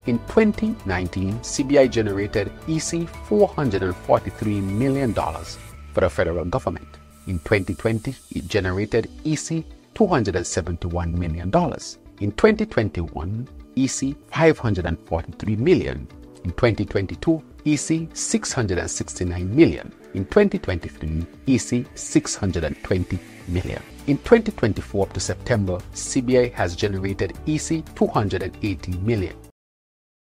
In 2019, CBI generated EC $443 million for the federal government. In 2020, it generated EC $271 million. In 2021, EC $543 million. In 2022, EC $669 million. In 2023, EC $620 million. In 2024 up to September, CBI has generated EC $280 million.